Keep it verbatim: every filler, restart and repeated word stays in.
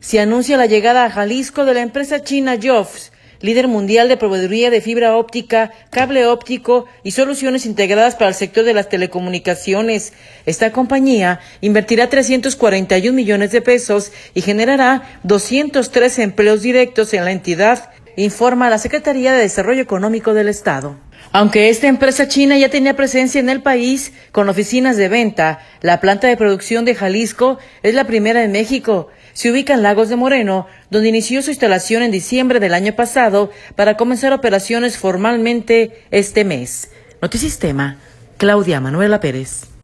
se anuncia la llegada a Jalisco de la empresa china Jofs, líder mundial de proveeduría de fibra óptica, cable óptico y soluciones integradas para el sector de las telecomunicaciones. Esta compañía invertirá trescientos cuarenta y un millones de pesos y generará doscientos tres empleos directos en la entidad, informa la Secretaría de Desarrollo Económico del Estado. Aunque esta empresa china ya tenía presencia en el país con oficinas de venta, la planta de producción de Jalisco es la primera en México. Se ubica en Lagos de Moreno, donde inició su instalación en diciembre del año pasado para comenzar operaciones formalmente este mes. Notisistema, Claudia Manuela Pérez.